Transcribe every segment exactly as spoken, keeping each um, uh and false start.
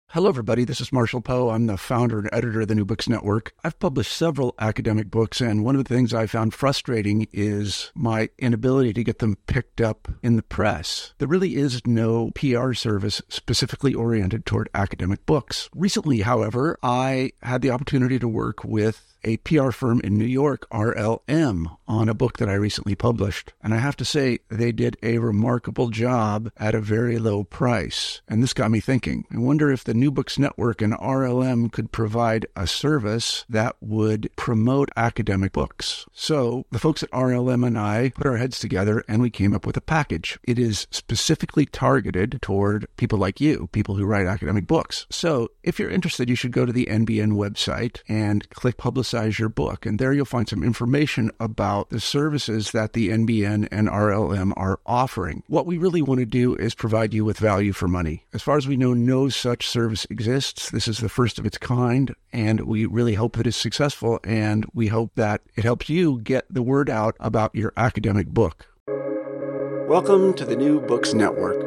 Hello, everybody. This is Marshall Poe. I'm the founder and editor of the New Books Network. I've published several academic books, and one of the things I found frustrating is my inability to get them picked up in the press. There really is no P R service specifically oriented toward academic books. Recently, however, I had the opportunity to work with a P R firm in New York, R L M, on a book that I recently published. And I have to say, they did a remarkable job at a very low price. And this got me thinking. I wonder if the New Books Network and R L M could provide a service that would promote academic books. So the folks at R L M and I put our heads together and we came up with a package. It is specifically targeted toward people like you, people who write academic books. So if you're interested, you should go to the N B N website and click Publicize your book. And there you'll find some information about the services that the N B N and R L M are offering. What we really want to do is provide you with value for money. As far as we know, no such service exists. This is the first of its kind, and we really hope that it's successful, and we hope that it helps you get the word out about your academic book. Welcome to the New Books Network.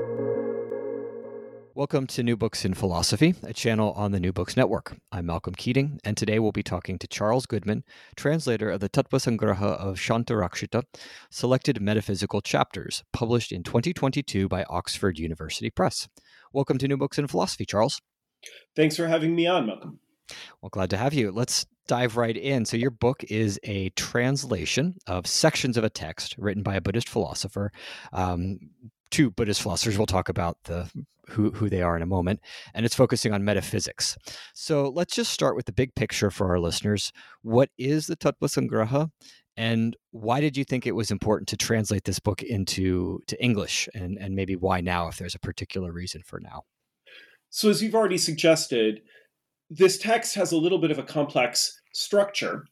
Welcome to New Books in Philosophy, a channel on the New Books Network. I'm Malcolm Keating, and today we'll be talking to Charles Goodman, translator of the Tattva-sangraha of Shantarakshita, Selected Metaphysical Chapters, published in twenty twenty-two by Oxford University Press. Welcome to New Books in Philosophy, Charles. Thanks for having me on, Malcolm. Well, glad to have you. Let's dive right in. So your book is a translation of sections of a text written by a Buddhist philosopher. Um, two Buddhist philosophers. We'll talk about the who, who they are in a moment. And it's focusing on metaphysics. So let's just start with the big picture for our listeners. What is the Tattva-sangraha? And why did you think it was important to translate this book into to English? And, and maybe why now, if there's a particular reason for now? So as you've already suggested, this text has a little bit of a complex structure.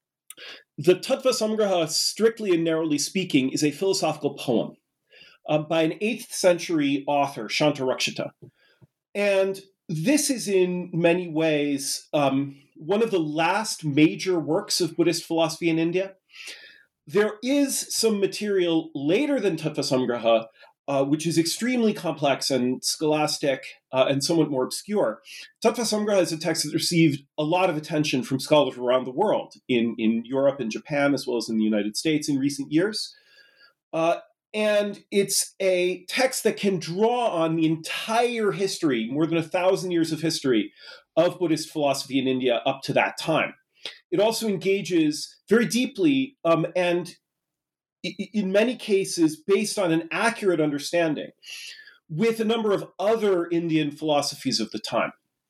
The Tattva-sangraha, strictly and narrowly speaking, is a philosophical poem uh, by an eighth century author, Shantarakshita. And this is in many ways um, one of the last major works of Buddhist philosophy in India. There is some material later than Tattva-sangraha, Uh, which is extremely complex and scholastic uh, and somewhat more obscure. Tattva-sangraha is a text that received a lot of attention from scholars around the world, in, in Europe and Japan, as well as in the United States in recent years. Uh, and it's a text that can draw on the entire history, more than a thousand years of history, of Buddhist philosophy in India up to that time. It also engages very deeply um, and in many cases, based on an accurate understanding, with a number of other Indian philosophies of the time.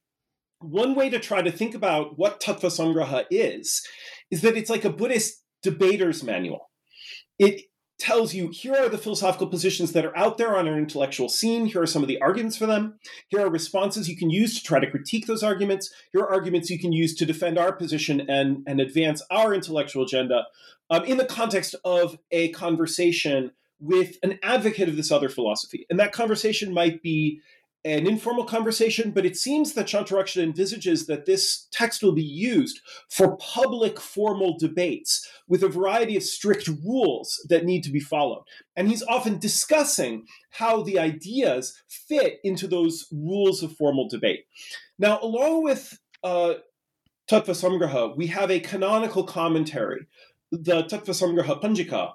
One way to try to think about what Tattva-sangraha is, is that it's like a Buddhist debater's manual. It tells you, here are the philosophical positions that are out there on our intellectual scene. Here are some of the arguments for them. Here are responses you can use to try to critique those arguments. Here are arguments you can use to defend our position and, and advance our intellectual agenda um, in the context of a conversation with an advocate of this other philosophy. And that conversation might be an informal conversation, but it seems that Shantarakshita envisages that this text will be used for public formal debates with a variety of strict rules that need to be followed. And he's often discussing how the ideas fit into those rules of formal debate. Now, along with uh, Tattva-sangraha, we have a canonical commentary, the Tattva-sangraha Panjika.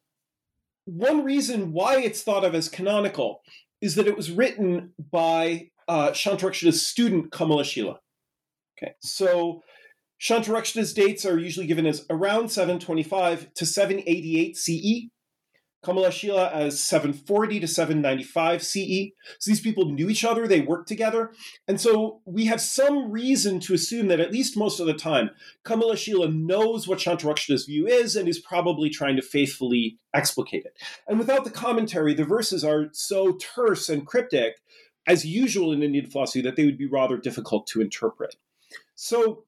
One reason why it's thought of as canonical is that it was written by uh, Shantarakshita's student, Kamalashila. Okay, so Shantarakshita's dates are usually given as around seven twenty-five to seven eighty-eight C E, Kamalashila as seven forty to seven ninety-five C E. So these people knew each other, they worked together. And so we have some reason to assume that at least most of the time, Kamalashila knows what Shantarakshita's view is and is probably trying to faithfully explicate it. And without the commentary, the verses are so terse and cryptic, as usual in Indian philosophy, that they would be rather difficult to interpret. So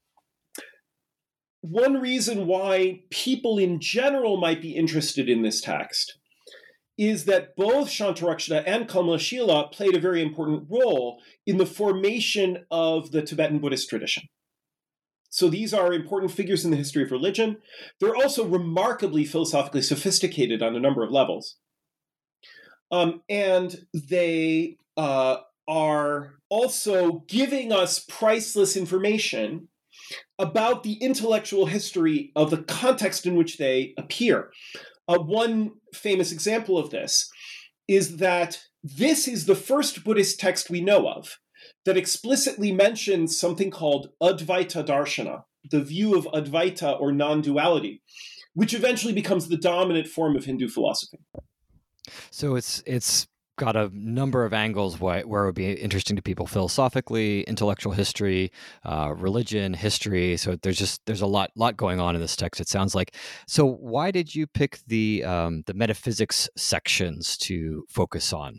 one reason why people in general might be interested in this text is that both Shantarakshita and Kamalashila played a very important role in the formation of the Tibetan Buddhist tradition. So these are important figures in the history of religion. They're also remarkably philosophically sophisticated on a number of levels. Um, and they uh, are also giving us priceless information about the intellectual history of the context in which they appear. Uh, one famous example of this is that this is the first Buddhist text we know of that explicitly mentions something called Advaita Darshana, the view of Advaita or non-duality, which eventually becomes the dominant form of Hindu philosophy. So it's it's got a number of angles where, where it would be interesting to people philosophically, intellectual history, uh, religion, history. So there's just there's a lot lot going on in this text, it sounds like. So why did you pick the um, the metaphysics sections to focus on?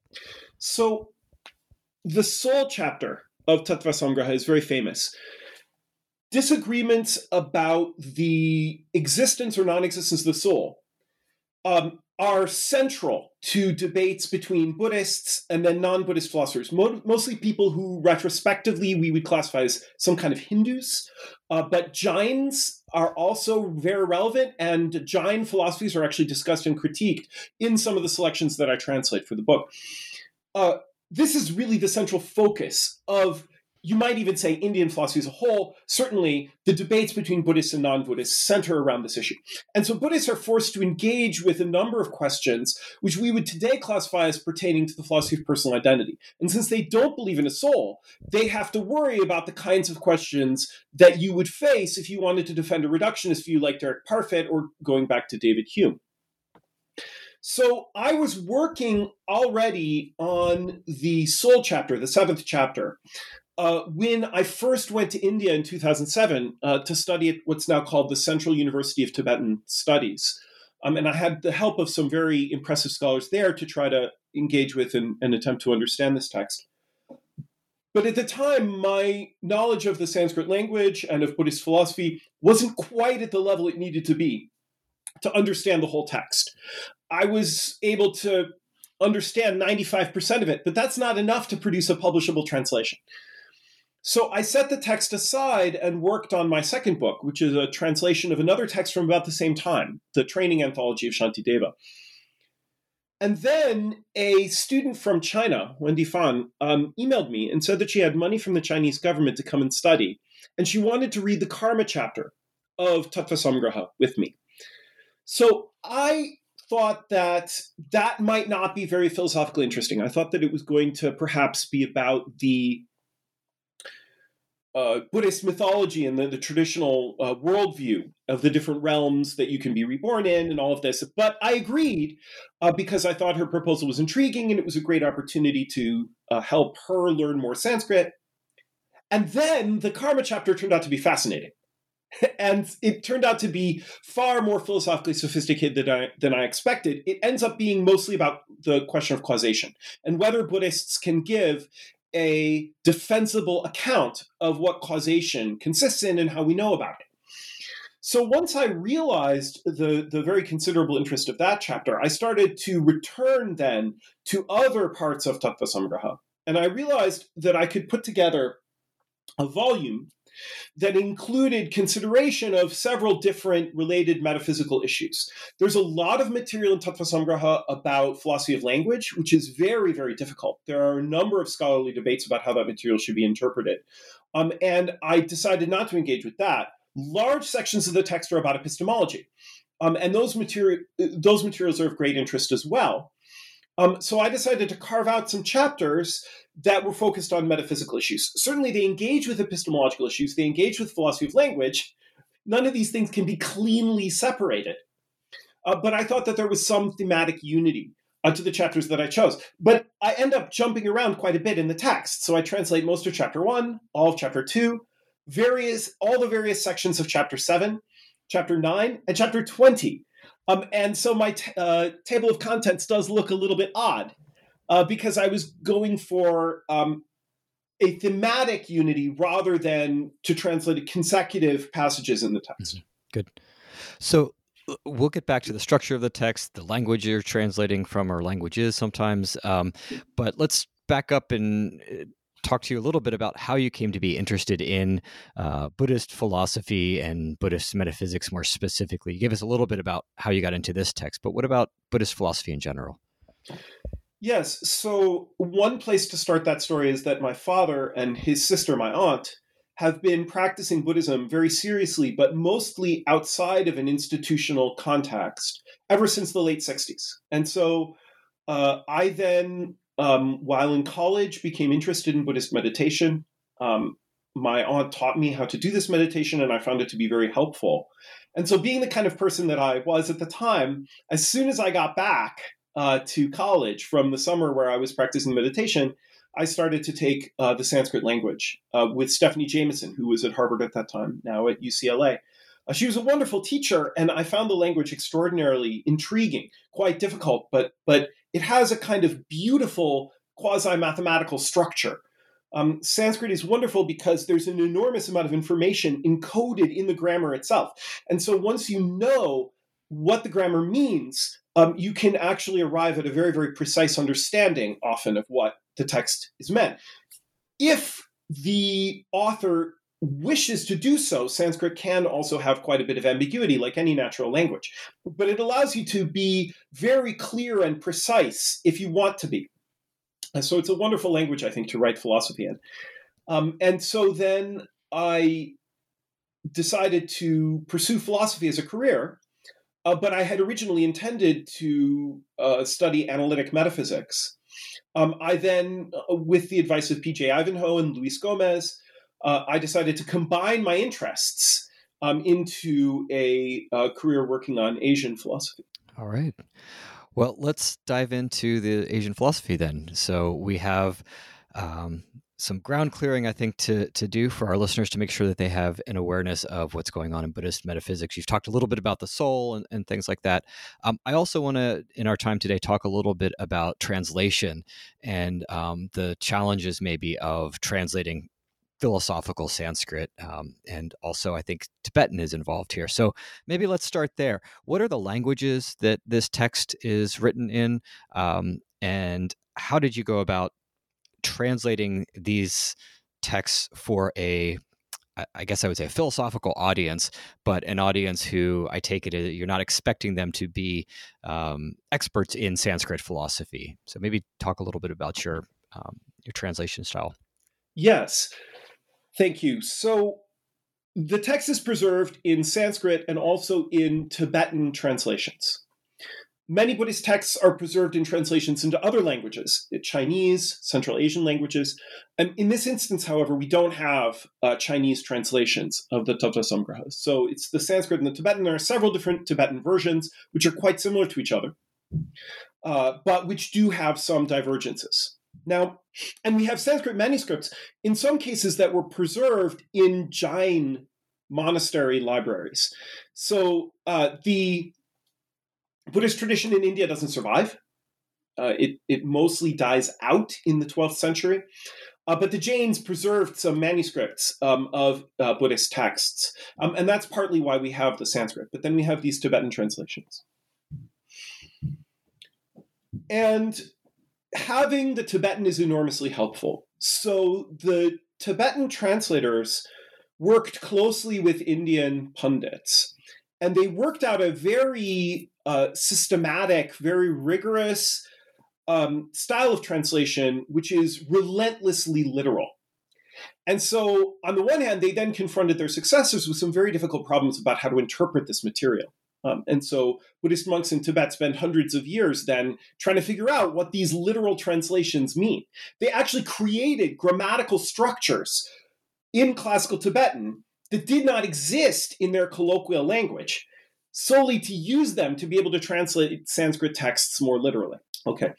So the soul chapter of Tattva Samgraha is very famous. Disagreements about the existence or non-existence of the soul um, are central to debates between Buddhists and then non-Buddhist philosophers, Mo- mostly people who retrospectively we would classify as some kind of Hindus, uh, but Jains are also very relevant, and Jain philosophies are actually discussed and critiqued in some of the selections that I translate for the book. Uh, this is really the central focus of, you might even say, Indian philosophy as a whole. Certainly, the debates between Buddhists and non-Buddhists center around this issue. And so Buddhists are forced to engage with a number of questions which we would today classify as pertaining to the philosophy of personal identity. And since they don't believe in a soul, they have to worry about the kinds of questions that you would face if you wanted to defend a reductionist view like Derek Parfit or going back to David Hume. So I was working already on the soul chapter, the seventh chapter, Uh, when I first went to India in two thousand seven uh, to study at what's now called the Central University of Tibetan Studies. Um, and I had the help of some very impressive scholars there to try to engage with and, and attempt to understand this text. But at the time, my knowledge of the Sanskrit language and of Buddhist philosophy wasn't quite at the level it needed to be to understand the whole text. I was able to understand ninety-five percent of it, but that's not enough to produce a publishable translation. So I set the text aside and worked on my second book, which is a translation of another text from about the same time, the training anthology of Shantideva. And then a student from China, Wendy Fan, um, emailed me and said that she had money from the Chinese government to come and study, and she wanted to read the Karma chapter of Tattva Samgraha with me. So I thought that that might not be very philosophically interesting. I thought that it was going to perhaps be about the Uh, Buddhist mythology and the, the traditional uh, worldview of the different realms that you can be reborn in and all of this. But I agreed uh, because I thought her proposal was intriguing and it was a great opportunity to uh, help her learn more Sanskrit. And then the Karma chapter turned out to be fascinating. And it turned out to be far more philosophically sophisticated than I, than I expected. It ends up being mostly about the question of causation and whether Buddhists can give a defensible account of what causation consists in and how we know about it. So once I realized the, the very considerable interest of that chapter, I started to return then to other parts of Tattva Samgraha. And I realized that I could put together a volume that included consideration of several different related metaphysical issues. There's a lot of material in Tattva Samgraha about philosophy of language, which is very, very difficult. There are a number of scholarly debates about how that material should be interpreted. Um, and I decided not to engage with that. Large sections of the text are about epistemology. Um, and those, materi- those materials are of great interest as well. Um, so I decided to carve out some chapters that were focused on metaphysical issues. Certainly they engage with epistemological issues, they engage with philosophy of language. None of these things can be cleanly separated. Uh, but I thought that there was some thematic unity uh, to the chapters that I chose. But I end up jumping around quite a bit in the text. So I translate most of chapter one, all of chapter two, various, all the various sections of chapter seven, chapter nine, and chapter twenty. Um, and so my t- uh, table of contents does look a little bit odd uh, because I was going for um, a thematic unity rather than to translate consecutive passages in the text. Mm-hmm. Good. So we'll get back to the structure of the text, the language you're translating from, or languages sometimes. Um, but let's back up and talk to you a little bit about how you came to be interested in uh, Buddhist philosophy and Buddhist metaphysics more specifically. You gave us a little bit about how you got into this text, but what about Buddhist philosophy in general? Yes. So one place to start that story is that my father and his sister, my aunt, have been practicing Buddhism very seriously, but mostly outside of an institutional context ever since the late sixties. And so uh, I then, um, while in college, became interested in Buddhist meditation. Um, my aunt taught me how to do this meditation, and I found it to be very helpful. And so being the kind of person that I was at the time, as soon as I got back uh, to college from the summer where I was practicing meditation, I started to take uh, the Sanskrit language uh, with Stephanie Jameson, who was at Harvard at that time, now at U C L A. Uh, she was a wonderful teacher, and I found the language extraordinarily intriguing, quite difficult, but but it has a kind of beautiful quasi-mathematical structure. Um, Sanskrit is wonderful because there's an enormous amount of information encoded in the grammar itself. And so once you know what the grammar means, um, you can actually arrive at a very, very precise understanding often of what the text is meant. If the author wishes to do so, Sanskrit can also have quite a bit of ambiguity, like any natural language. But it allows you to be very clear and precise if you want to be. And so it's a wonderful language, I think, to write philosophy in. Um, and so then I decided to pursue philosophy as a career, uh, but I had originally intended to uh, study analytic metaphysics. Um, I then, uh, with the advice of P J Ivanhoe and Luis Gomez, uh, I decided to combine my interests um, into a uh, career working on Asian philosophy. All right. Well, let's dive into the Asian philosophy then. So we have um, some ground clearing, I think, to to do for our listeners to make sure that they have an awareness of what's going on in Buddhist metaphysics. You've talked a little bit about the soul and, and things like that. Um, I also want to, in our time today, talk a little bit about translation and um, the challenges maybe of translating philosophical Sanskrit. Um, and also, I think Tibetan is involved here. So maybe let's start there. What are the languages that this text is written in? Um, and how did you go about translating these texts for a, I guess I would say a philosophical audience, but an audience who I take it you're not expecting them to be um, experts in Sanskrit philosophy. So maybe talk a little bit about your um, your translation style. Yes. Thank you. So the text is preserved in Sanskrit and also in Tibetan translations. Many Buddhist texts are preserved in translations into other languages, Chinese, Central Asian languages. And in this instance, however, we don't have uh, Chinese translations of the Tattva Samgrahas. So it's the Sanskrit and the Tibetan. There are several different Tibetan versions, which are quite similar to each other, uh, but which do have some divergences. Now, and we have Sanskrit manuscripts, in some cases that were preserved in Jain monastery libraries. So uh, the Buddhist tradition in India doesn't survive. Uh, it, it mostly dies out in the twelfth century. Uh, but the Jains preserved some manuscripts um, of uh, Buddhist texts. Um, and that's partly why we have the Sanskrit. But then we have these Tibetan translations. And having the Tibetan is enormously helpful. So the Tibetan translators worked closely with Indian pundits, and they worked out a very uh, systematic, very rigorous um, style of translation, which is relentlessly literal. And so, on the one hand, they then confronted their successors with some very difficult problems about how to interpret this material. Um, and so Buddhist monks in Tibet spend hundreds of years then trying to figure out what these literal translations mean. They actually created grammatical structures in classical Tibetan that did not exist in their colloquial language, solely to use them to be able to translate Sanskrit texts more literally. Okay.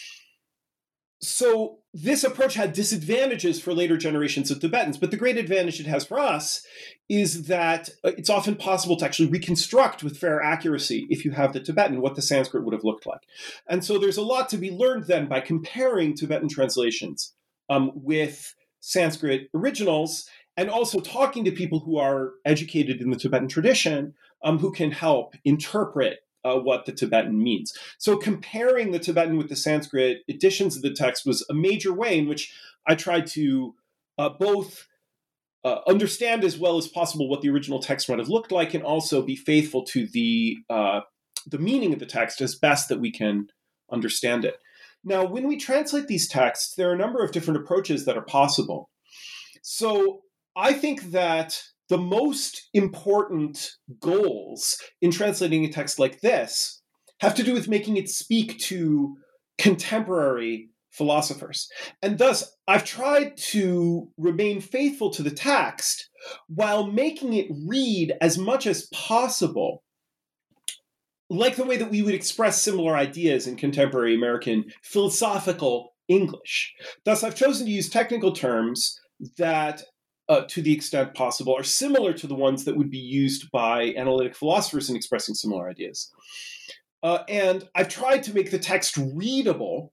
So this approach had disadvantages for later generations of Tibetans, but the great advantage it has for us is that it's often possible to actually reconstruct with fair accuracy, if you have the Tibetan, what the Sanskrit would have looked like. And so there's a lot to be learned then by comparing Tibetan translations um, with Sanskrit originals, and also talking to people who are educated in the Tibetan tradition, um, who can help interpret Uh, what the Tibetan means. So comparing the Tibetan with the Sanskrit editions of the text was a major way in which I tried to uh, both uh, understand as well as possible what the original text might have looked like, and also be faithful to the uh, the meaning of the text as best that we can understand it. Now, when we translate these texts, there are a number of different approaches that are possible. So I think that the most important goals in translating a text like this have to do with making it speak to contemporary philosophers. And thus, I've tried to remain faithful to the text while making it read as much as possible like the way that we would express similar ideas in contemporary American philosophical English. Thus, I've chosen to use technical terms that, uh, to the extent possible, are similar to the ones that would be used by analytic philosophers in expressing similar ideas. Uh, and I've tried to make the text readable,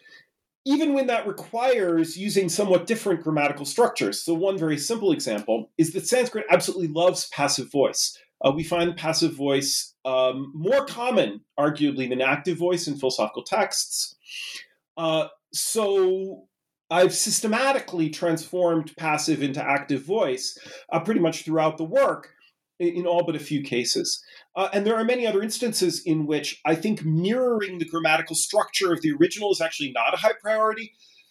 even when that requires using somewhat different grammatical structures. So one very simple example is that Sanskrit absolutely loves passive voice. Uh, we find passive voice um, more common, arguably, than active voice in philosophical texts. Uh, so I've systematically transformed passive into active voice uh, pretty much throughout the work, in, in all but a few cases. Uh, and there are many other instances in which I think mirroring the grammatical structure of the original is actually not a high priority.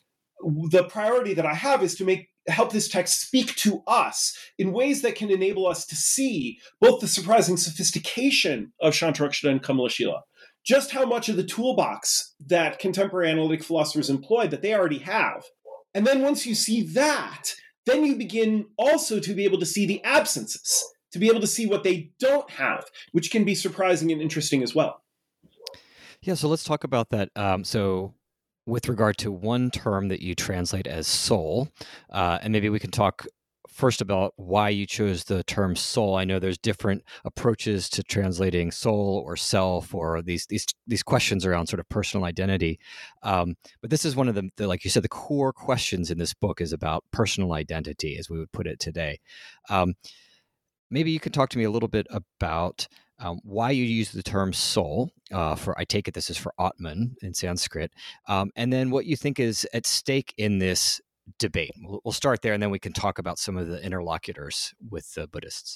The priority that I have is to make help this text speak to us in ways that can enable us to see both the surprising sophistication of Shantarakshita and Kamalashila, just how much of the toolbox that contemporary analytic philosophers employ that they already have. And then once you see that, then you begin also to be able to see the absences, to be able to see what they don't have, which can be surprising and interesting as well. Yeah, so let's talk about that. Um, so with regard to one term that you translate as soul, uh, and maybe we can talk first about why you chose the term soul. I know there's different approaches to translating soul or self, or these these these questions around sort of personal identity. Um, but this is one of the, the, like you said, the core questions in this book is about personal identity, as we would put it today. Um, maybe you can talk to me a little bit about Um, why you use the term soul uh, for, I take it this is for Atman in Sanskrit, um, and then what you think is at stake in this debate. We'll, we'll start there, and then we can talk about some of the interlocutors with the Buddhists.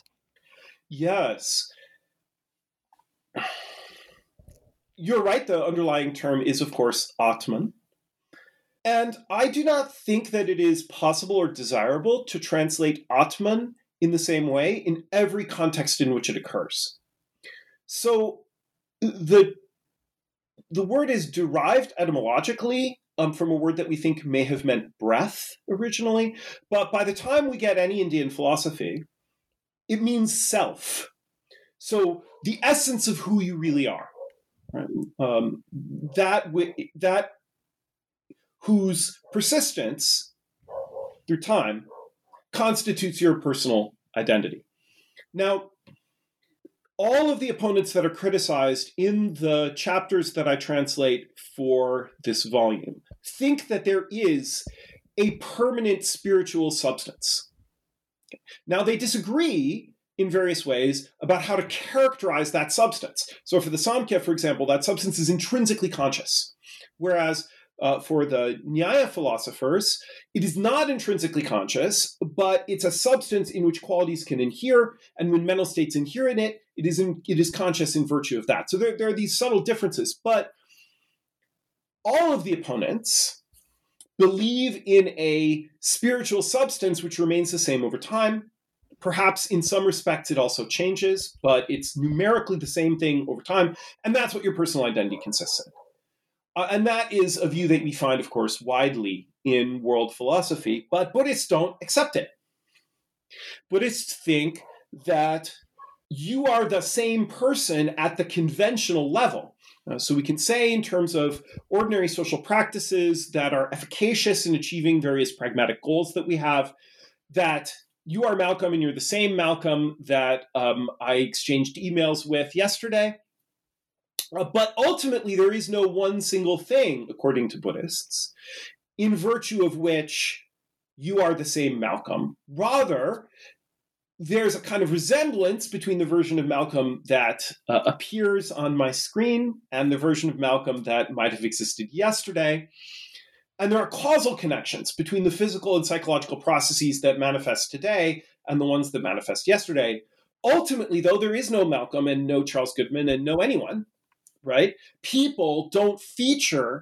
Yes. You're right, the underlying term is, of course, Atman. And I do not think that it is possible or desirable to translate Atman in the same way in every context in which it occurs. So the the word is derived etymologically um, from a word that we think may have meant breath originally, but by the time we get any Indian philosophy, it means self. So the essence of who you really are, right? um, that w- that whose persistence through time constitutes your personal identity. Now, all of the opponents that are criticized in the chapters that I translate for this volume think that there is a permanent spiritual substance. Now, they disagree in various ways about how to characterize that substance. So for the Samkhya, for example, that substance is intrinsically conscious, whereas Uh, for the Nyaya philosophers, it is not intrinsically conscious, but it's a substance in which qualities can inhere, and when mental states inhere in it, it is in, it is conscious in virtue of that. So there, there are these subtle differences, but all of the opponents believe in a spiritual substance which remains the same over time. Perhaps in some respects it also changes, but it's numerically the same thing over time, and that's what your personal identity consists of. Uh, and that is a view that we find, of course, widely in world philosophy, but Buddhists don't accept it. Buddhists think that you are the same person at the conventional level. Uh, so we can say in terms of ordinary social practices that are efficacious in achieving various pragmatic goals that we have, that you are Malcolm and you're the same Malcolm that um, I exchanged emails with yesterday. Uh, but ultimately, there is no one single thing, according to Buddhists, in virtue of which you are the same Malcolm. Rather, there's a kind of resemblance between the version of Malcolm that uh, appears on my screen and the version of Malcolm that might have existed yesterday. And there are causal connections between the physical and psychological processes that manifest today and the ones that manifest yesterday. Ultimately, though, there is no Malcolm and no Charles Goodman and no anyone, right? People don't feature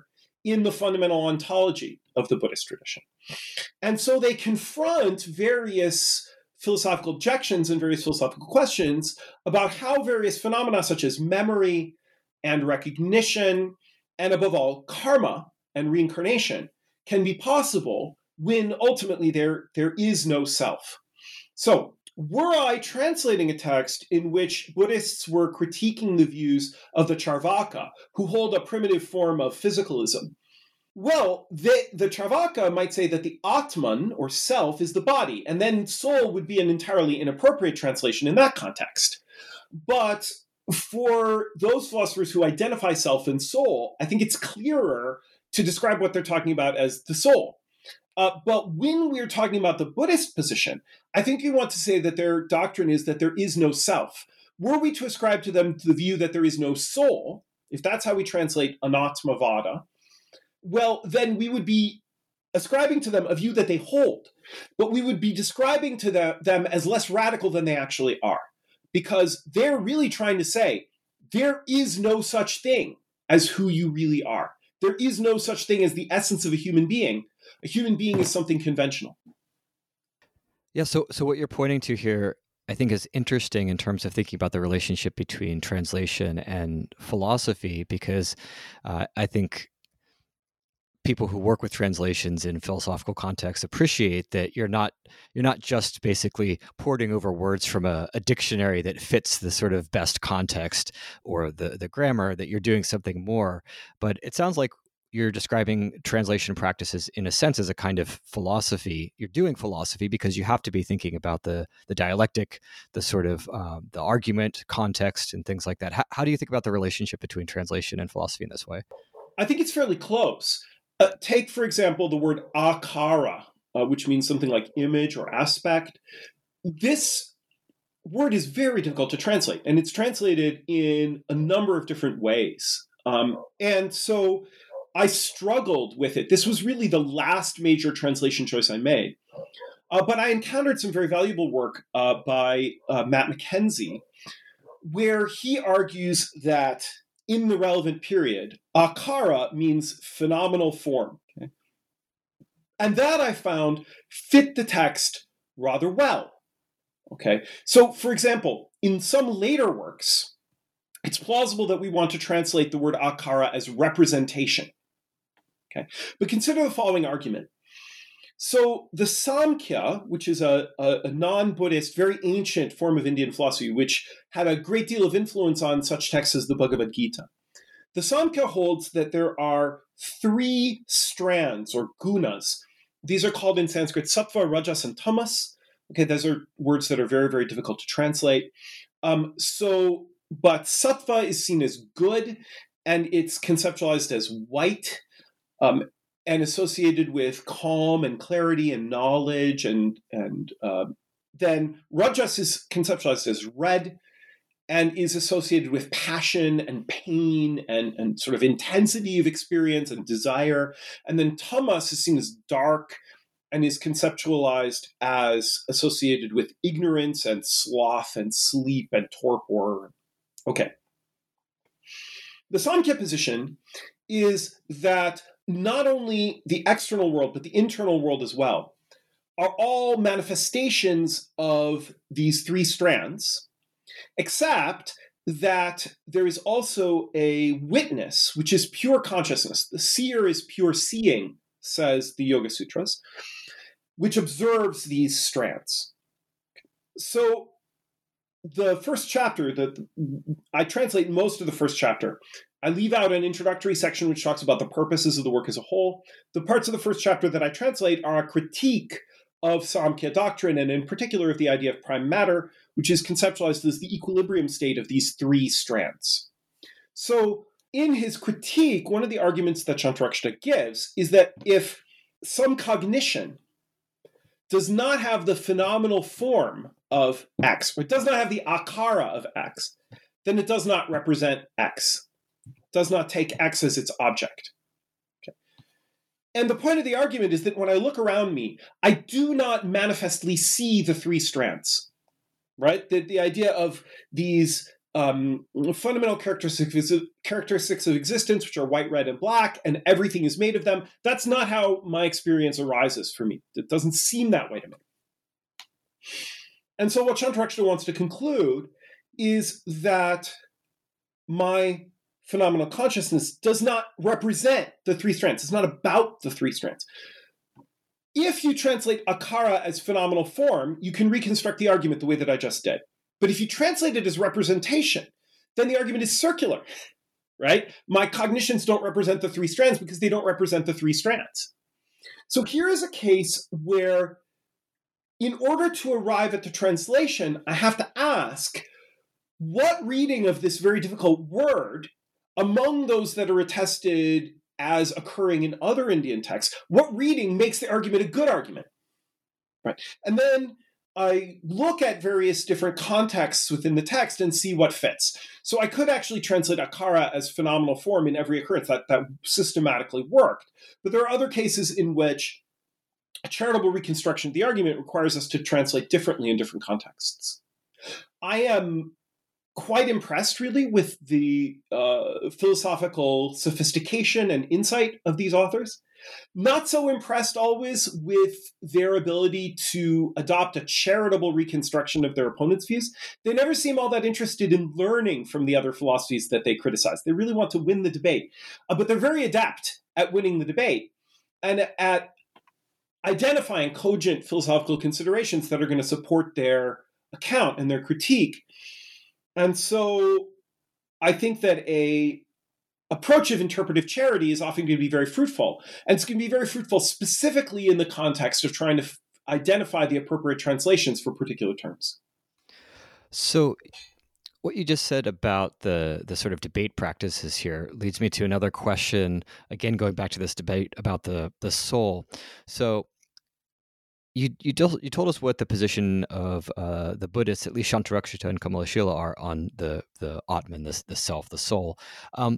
in the fundamental ontology of the Buddhist tradition. And so they confront various philosophical objections and various philosophical questions about how various phenomena such as memory and recognition, and above all, karma and reincarnation, can be possible when ultimately there, there is no self. So, were I translating a text in which Buddhists were critiquing the views of the Charvaka, who hold a primitive form of physicalism, well, the, the Charvaka might say that the Atman, or self, is the body, and then soul would be an entirely inappropriate translation in that context. But for those philosophers who identify self and soul, I think it's clearer to describe what they're talking about as the soul. Uh, but when we're talking about the Buddhist position, I think we want to say that their doctrine is that there is no self. Were we to ascribe to them the view that there is no soul, if that's how we translate Anatmavada, well, then we would be ascribing to them a view that they hold, but we would be describing to the, them as less radical than they actually are, because they're really trying to say there is no such thing as who you really are. There is no such thing as the essence of a human being. A human being is something conventional. Yeah, so so what you're pointing to here, I think, is interesting in terms of thinking about the relationship between translation and philosophy, because uh, I think people who work with translations in philosophical contexts appreciate that you're not you're not just basically porting over words from a, a dictionary that fits the sort of best context or the the grammar, that you're doing something more. But it sounds like you're describing translation practices in a sense as a kind of philosophy. You're doing philosophy because you have to be thinking about the the dialectic, the sort of um, the argument, context, and things like that. How, how do you think about the relationship between translation and philosophy in this way? I think it's fairly close. Uh, take, for example, the word akara, uh, which means something like image or aspect. This word is very difficult to translate, and it's translated in a number of different ways. Um, and so I struggled with it. This was really the last major translation choice I made. Uh, but I encountered some very valuable work uh, by uh, Matt Mackenzie, where he argues that in the relevant period, akara means phenomenal form. Okay? And that I found fit the text rather well. Okay, so for example, in some later works, it's plausible that we want to translate the word akara as representation. Okay, but consider the following argument. So the Samkhya, which is a, a, a non-Buddhist, very ancient form of Indian philosophy, which had a great deal of influence on such texts as the Bhagavad Gita. The Samkhya holds that there are three strands or gunas. These are called in Sanskrit sattva, rajas, and tamas. Okay, those are words that are very, very difficult to translate. Um, so, but sattva is seen as good, and it's conceptualized as white, um, and associated with calm and clarity and knowledge. And, and uh, then rajas is conceptualized as red and is associated with passion and pain and, and sort of intensity of experience and desire. And then tamas is seen as dark and is conceptualized as associated with ignorance and sloth and sleep and torpor. Okay. The Samkhya position is that not only the external world, but the internal world as well, are all manifestations of these three strands, except that there is also a witness, which is pure consciousness. The seer is pure seeing, says the Yoga Sutras, which observes these strands. So the first chapter, that I translate most of the first chapter. I leave out an introductory section which talks about the purposes of the work as a whole. The parts of the first chapter that I translate are a critique of Samkhya doctrine, and in particular of the idea of prime matter, which is conceptualized as the equilibrium state of these three strands. So in his critique, one of the arguments that Shantarakshita gives is that if some cognition does not have the phenomenal form of X, or it does not have the akara of X, then it does not represent X. Does not take X as its object. Okay. And the point of the argument is that when I look around me, I do not manifestly see the three strands, right? The, the idea of these um, fundamental characteristics characteristics of existence, which are white, red, and black, and everything is made of them. That's not how my experience arises for me. It doesn't seem that way to me. And so what Shantarakshita wants to conclude is that my phenomenal consciousness does not represent the three strands. It's not about the three strands. If you translate akara as phenomenal form, you can reconstruct the argument the way that I just did. But if you translate it as representation, then the argument is circular, right? My cognitions don't represent the three strands because they don't represent the three strands. So here is a case where, in order to arrive at the translation, I have to ask, what reading of this very difficult word, among those that are attested as occurring in other Indian texts, what reading makes the argument a good argument? Right? And then I look at various different contexts within the text and see what fits. So I could actually translate akara as phenomenal form in every occurrence. That, that systematically worked. But there are other cases in which a charitable reconstruction of the argument requires us to translate differently in different contexts. I am quite impressed, really, with the uh, philosophical sophistication and insight of these authors. Not so impressed always with their ability to adopt a charitable reconstruction of their opponents' views. They never seem all that interested in learning from the other philosophies that they criticize. They really want to win the debate. Uh, but they're very adept at winning the debate and at identifying cogent philosophical considerations that are going to support their account and their critique. And so I think that a approach of interpretive charity is often going to be very fruitful. And it's going to be very fruitful specifically in the context of trying to f- identify the appropriate translations for particular terms. So what you just said about the the sort of debate practices here leads me to another question, again, going back to this debate about the, the soul. So You you, del- you told us what the position of uh, the Buddhists, at least Shantarakshita and Kamalashila, are on the the Atman, the, the self, the soul. Um,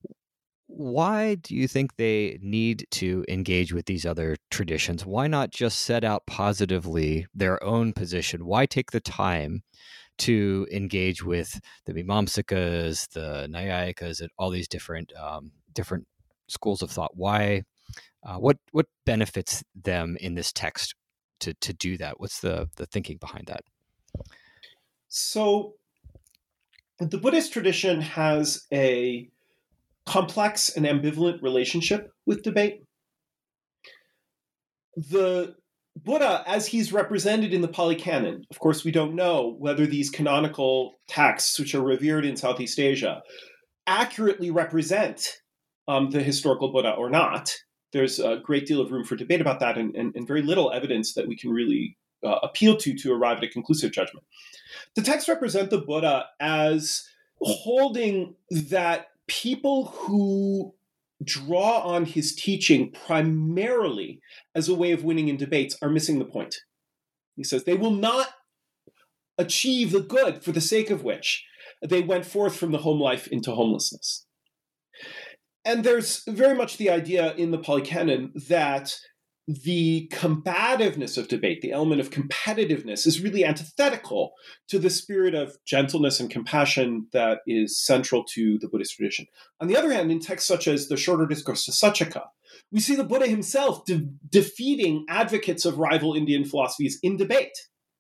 why do you think they need to engage with these other traditions? Why not just set out positively their own position? Why take the time to engage with the Mimamsakas, the Nyayikas, and all these different um, different schools of thought? Why? Uh, what what benefits them in this text to to do that? What's the the thinking behind that? So the Buddhist tradition has a complex and ambivalent relationship with debate. The Buddha, as he's represented in the Pali Canon, of course, we don't know whether these canonical texts, which are revered in Southeast Asia, accurately represent um, the historical Buddha or not. There's a great deal of room for debate about that, and, and, and very little evidence that we can really uh, appeal to to arrive at a conclusive judgment. The texts represent the Buddha as holding that people who draw on his teaching primarily as a way of winning in debates are missing the point. He says they will not achieve the good for the sake of which they went forth from the home life into homelessness. And there's very much the idea in the Pali Canon that the combativeness of debate, the element of competitiveness, is really antithetical to the spirit of gentleness and compassion that is central to the Buddhist tradition. On the other hand, in texts such as the Shorter Discourse to Saccaka, we see the Buddha himself de- defeating advocates of rival Indian philosophies in debate.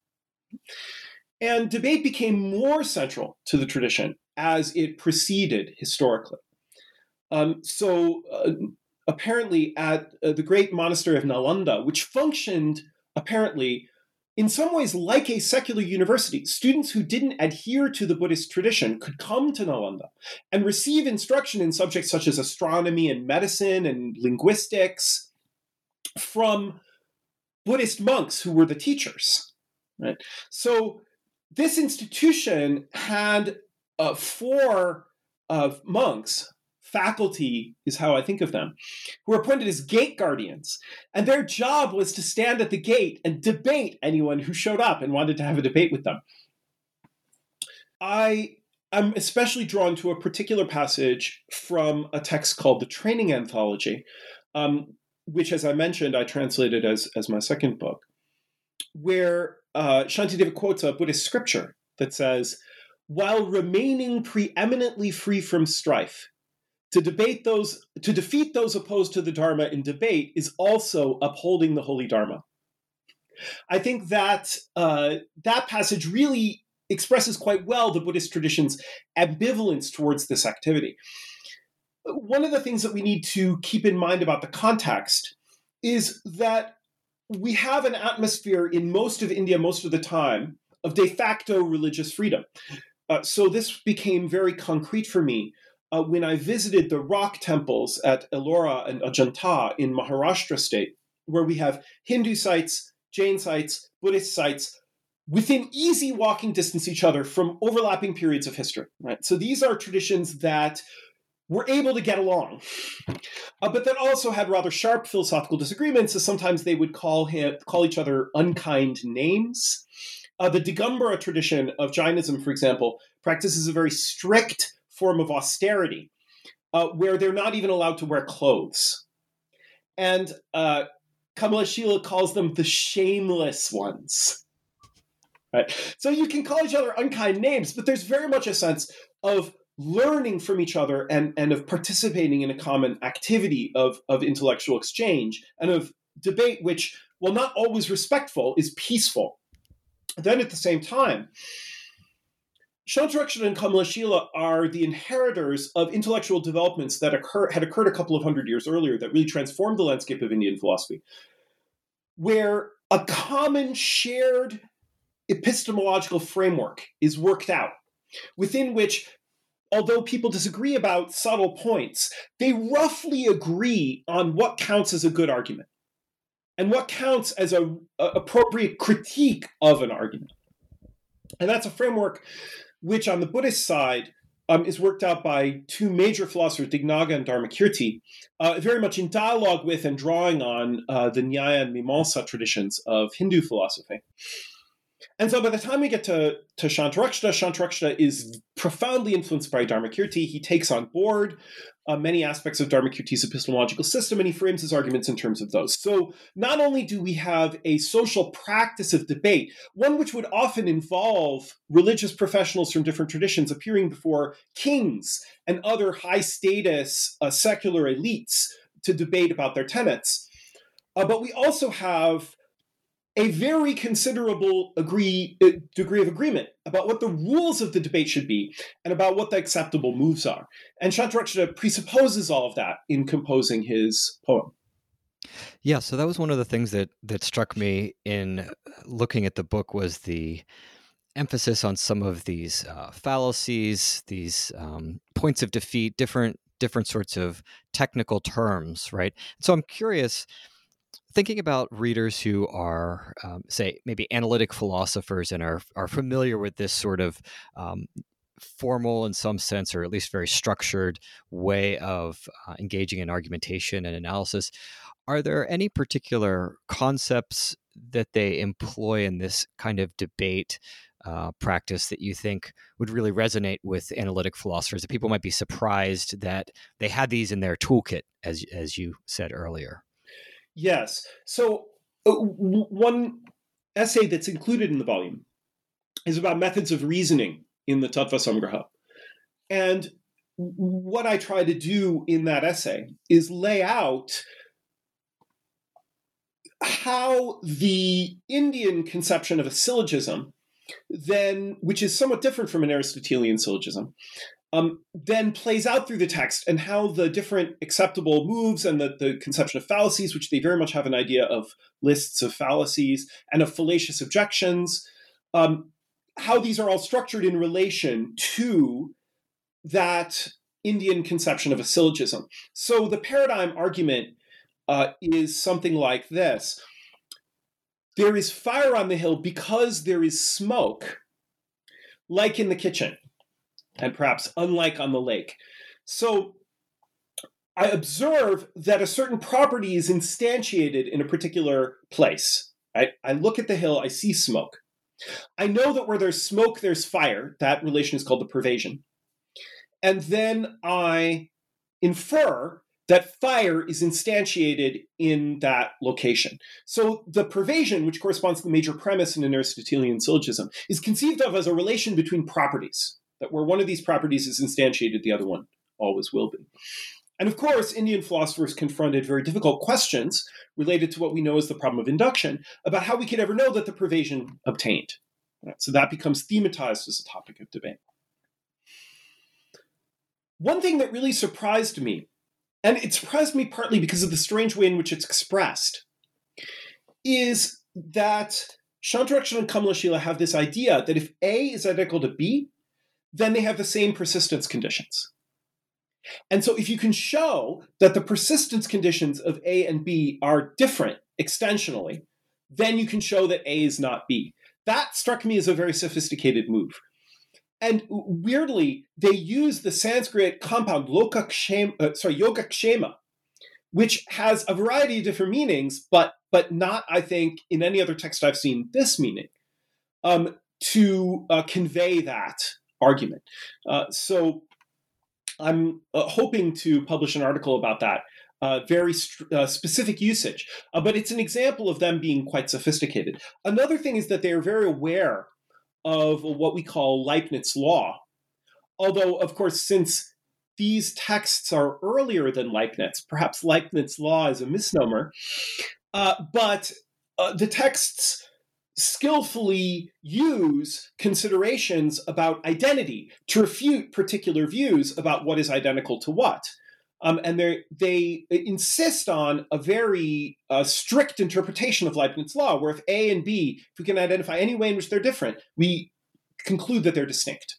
And debate became more central to the tradition as it proceeded historically. Um, so uh, apparently at uh, the great monastery of Nalanda, which functioned apparently in some ways like a secular university, students who didn't adhere to the Buddhist tradition could come to Nalanda and receive instruction in subjects such as astronomy and medicine and linguistics from Buddhist monks who were the teachers. Right? So this institution had uh, four uh, monks. Faculty is how I think of them, who were appointed as gate guardians. And their job was to stand at the gate and debate anyone who showed up and wanted to have a debate with them. I am especially drawn to a particular passage from a text called the Training Anthology, um, which, as I mentioned, I translated as, as my second book, where uh, Shantideva quotes a Buddhist scripture that says, while remaining preeminently free from strife. To debate those, to defeat those opposed to the Dharma in debate is also upholding the holy Dharma. I think that uh, that passage really expresses quite well the Buddhist tradition's ambivalence towards this activity. One of the things that we need to keep in mind about the context is that we have an atmosphere in most of India, most of the time, of de facto religious freedom. Uh, so this became very concrete for me uh, when I visited the rock temples at Ellora and Ajanta in Maharashtra state, where we have Hindu sites, Jain sites, Buddhist sites, within easy walking distance each other from overlapping periods of history. Right? So these are traditions that were able to get along, uh, but that also had rather sharp philosophical disagreements, as sometimes they would call him, call each other unkind names. Uh, the Digambara tradition of Jainism, for example, practices a very strict form of austerity, uh, where they're not even allowed to wear clothes. And uh, Kamalashila calls them the shameless ones. Right? So you can call each other unkind names, but there's very much a sense of learning from each other and, and of participating in a common activity of, of intellectual exchange and of debate, which, while not always respectful, is peaceful. Then at the same time, Shantarakshita and Kamalashila are the inheritors of intellectual developments that occur, had occurred a couple of hundred years earlier that really transformed the landscape of Indian philosophy, where a common shared epistemological framework is worked out, within which, although people disagree about subtle points, they roughly agree on what counts as a good argument and what counts as an appropriate critique of an argument. And that's a framework which, on the Buddhist side, um, is worked out by two major philosophers, Dignaga and Dharmakirti, uh, very much in dialogue with and drawing on uh, the Nyaya and Mimamsa traditions of Hindu philosophy. And so by the time we get to, to Shantarakshita, Shantarakshita is profoundly influenced by Dharmakirti. He takes on board uh, many aspects of Dharmakirti's epistemological system, and he frames his arguments in terms of those. So not only do we have a social practice of debate, one which would often involve religious professionals from different traditions appearing before kings and other high-status uh, secular elites to debate about their tenets, uh, but we also have a very considerable agree, uh, degree of agreement about what the rules of the debate should be and about what the acceptable moves are. And Shantarakshita presupposes all of that in composing his poem. Yeah, so that was one of the things that that struck me in looking at the book was the emphasis on some of these uh, fallacies, these um, points of defeat, different different sorts of technical terms, right? So I'm curious, thinking about readers who are, um, say, maybe analytic philosophers and are are familiar with this sort of um, formal, in some sense, or at least very structured way of uh, engaging in argumentation and analysis, are there any particular concepts that they employ in this kind of debate uh, practice that you think would really resonate with analytic philosophers, that people might be surprised that they had these in their toolkit, as as you said earlier? Yes. So uh, w- one essay that's included in the volume is about methods of reasoning in the Tattva Samgraha. And w- what I try to do in that essay is lay out how the Indian conception of a syllogism, then, which is somewhat different from an Aristotelian syllogism, Um, then plays out through the text, and how the different acceptable moves and the, the conception of fallacies, which they very much have an idea of lists of fallacies and of fallacious objections, um, how these are all structured in relation to that Indian conception of a syllogism. So the paradigm argument uh, is something like this. There is fire on the hill because there is smoke, like in the kitchen, and perhaps unlike on the lake. So I observe that a certain property is instantiated in a particular place. Right? I look at the hill, I see smoke. I know that where there's smoke, there's fire. That relation is called the pervasion. And then I infer that fire is instantiated in that location. So the pervasion, which corresponds to the major premise in an Aristotelian syllogism, is conceived of as a relation between properties. that where one of these properties is instantiated, the other one always will be. And of course, Indian philosophers confronted very difficult questions related to what we know as the problem of induction about how we could ever know that the pervasion obtained. Right? So that becomes thematized as a topic of debate. One thing that really surprised me, and it surprised me partly because of the strange way in which it's expressed, is that Shantarakshan and Kamalashila have this idea that if A is identical to B, then they have the same persistence conditions. And so if you can show that the persistence conditions of A and B are different extensionally, then you can show that A is not B. That struck me as a very sophisticated move. And weirdly, they use the Sanskrit compound lokakshema, uh, sorry, yogakshema, which has a variety of different meanings, but but not, I think, in any other text I've seen this meaning, um, to uh, convey that argument. Uh, so I'm uh, hoping to publish an article about that, uh, very st- uh, specific usage. Uh, but it's an example of them being quite sophisticated. Another thing is that they are very aware of what we call Leibniz law. Although, of course, since these texts are earlier than Leibniz, perhaps Leibniz law is a misnomer, uh, but uh, the texts skillfully use considerations about identity to refute particular views about what is identical to what. Um, and they insist on a very uh, strict interpretation of Leibniz law, where if A and B, if we can identify any way in which they're different, we conclude that they're distinct.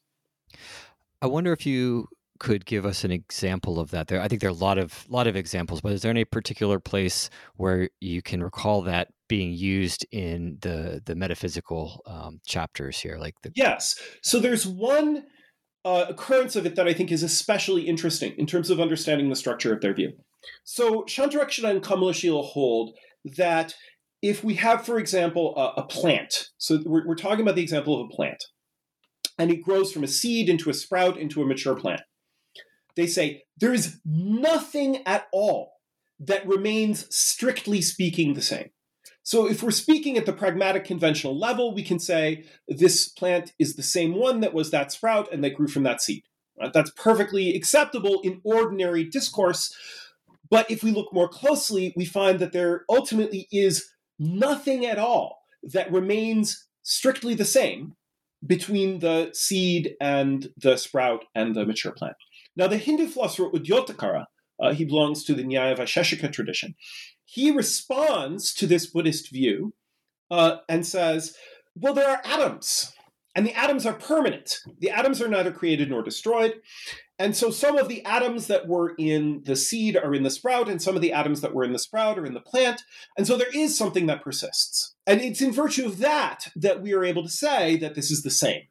I wonder if you could give us an example of that. There, I think there are a lot of lot of examples, but is there any particular place where you can recall that being used in the the metaphysical um, chapters here? Like the yes. So there's one Uh, occurrence of it that I think is especially interesting in terms of understanding the structure of their view. So Shantarakshan and Kamalashila hold that if we have, for example, a, a plant, so we're, we're talking about the example of a plant, and it grows from a seed into a sprout into a mature plant. They say there is nothing at all that remains, strictly speaking, the same. So if we're speaking at the pragmatic conventional level, we can say this plant is the same one that was that sprout and that grew from that seed. Right? That's perfectly acceptable in ordinary discourse. But if we look more closely, we find that there ultimately is nothing at all that remains strictly the same between the seed and the sprout and the mature plant. Now, the Hindu philosopher Udyotakara, uh, he belongs to the Nyaya Vaisheshika tradition. He responds to this Buddhist view uh, and says, well, there are atoms, and the atoms are permanent. The atoms are neither created nor destroyed. And so some of the atoms that were in the seed are in the sprout, and some of the atoms that were in the sprout are in the plant. And so there is something that persists. And it's in virtue of that that we are able to say that this is the same.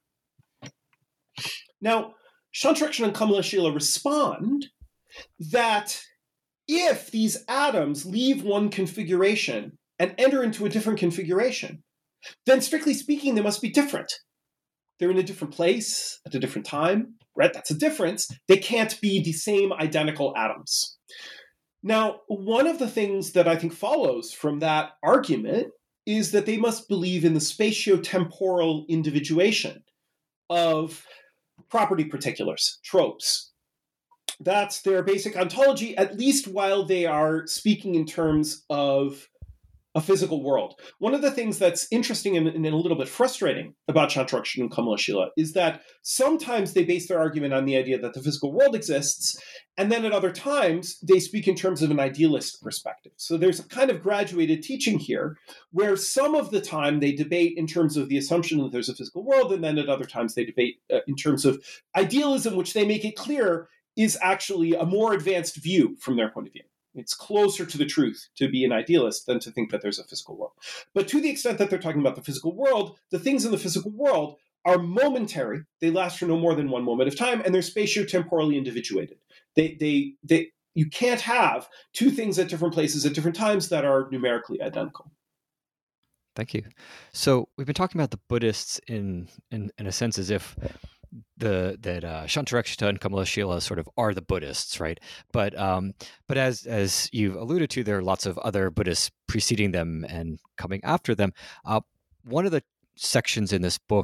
Now, Shantarakshan and Kamalashila respond that if these atoms leave one configuration and enter into a different configuration, then strictly speaking, they must be different. They're in a different place at a different time, right? That's a difference. They can't be the same identical atoms. Now, one of the things that I think follows from that argument is that they must believe in the spatio-temporal individuation of property particulars, tropes. That's their basic ontology, at least while they are speaking in terms of a physical world. One of the things that's interesting and, and a little bit frustrating about Shantarakshan and Kamalashila is that sometimes they base their argument on the idea that the physical world exists, and then at other times they speak in terms of an idealist perspective. So there's a kind of graduated teaching here where some of the time they debate in terms of the assumption that there's a physical world, and then at other times they debate uh, in terms of idealism, which they make it clear is actually a more advanced view from their point of view. It's closer to the truth to be an idealist than to think that there's a physical world. But to the extent that they're talking about the physical world, the things in the physical world are momentary. They last for no more than one moment of time, and they're spatio-temporally individuated. They, they, they, you can't have two things at different places at different times that are numerically identical. Thank you. So we've been talking about the Buddhists in, in, in a sense as if the that uh, Shantarakshan and Kamalashila sort of are the Buddhists, right? But um, but as as you've alluded to, there are lots of other Buddhists preceding them and coming after them. Uh, one of the sections in this book